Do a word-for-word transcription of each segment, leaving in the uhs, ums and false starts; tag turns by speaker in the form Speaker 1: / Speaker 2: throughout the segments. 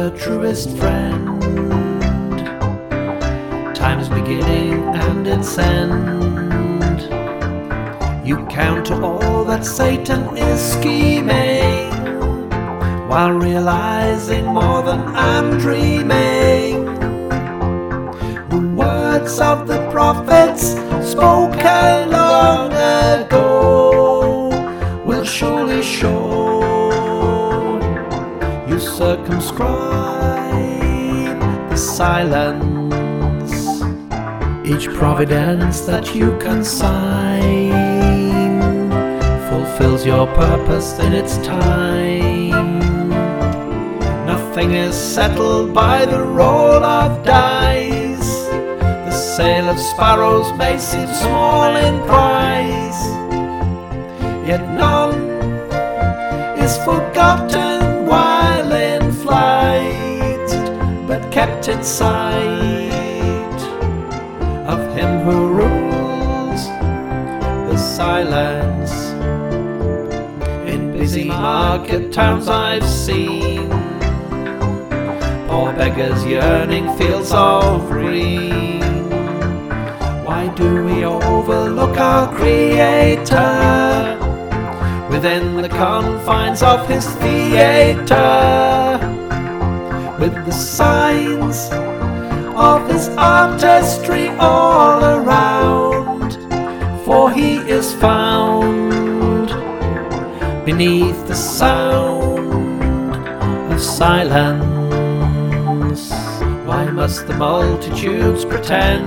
Speaker 1: the truest friend. Time's beginning and its end. You counter all that Satan is scheming, while realizing more than I'm dreaming. The words of the prophets spoken long ago will surely show you circumscribe the silence. Each providence that you consign fulfills your purpose in its time. Nothing is settled by the roll of dice. The sale of sparrows may seem small in price, yet none is forgotten while in flight, but kept in sight of him who rules the silence. In busy market towns I've seen poor beggars yearning fields of green. Why do we overlook our Creator within the confines of his theatre, with the signs of his artistry all around? For he is found beneath the sound of silence. Why must the multitudes pretend,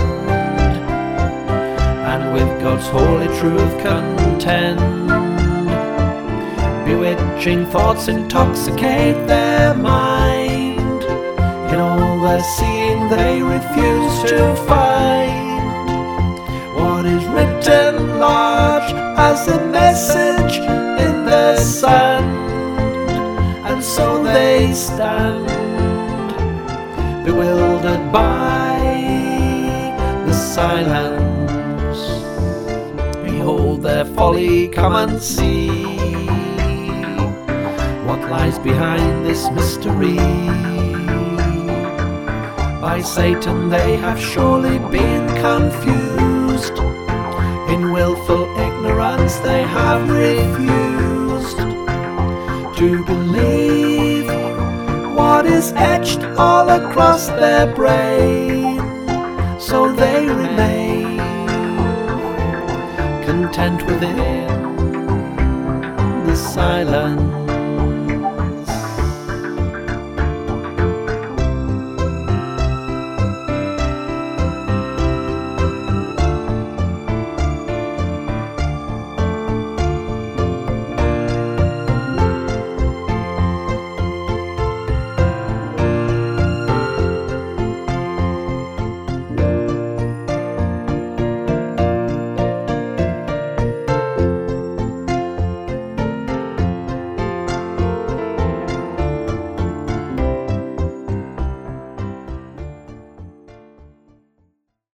Speaker 1: and with God's holy truth contend? Bewitching thoughts intoxicate their mind. In all their seeing they refuse to find what is written large as a message in the sand. And so they stand, bewildered by the silence. Behold their folly, come and see what lies behind this mystery. By Satan they have surely been confused. In willful ignorance they have refused to believe what is etched all across their brain. So they remain content within the silence.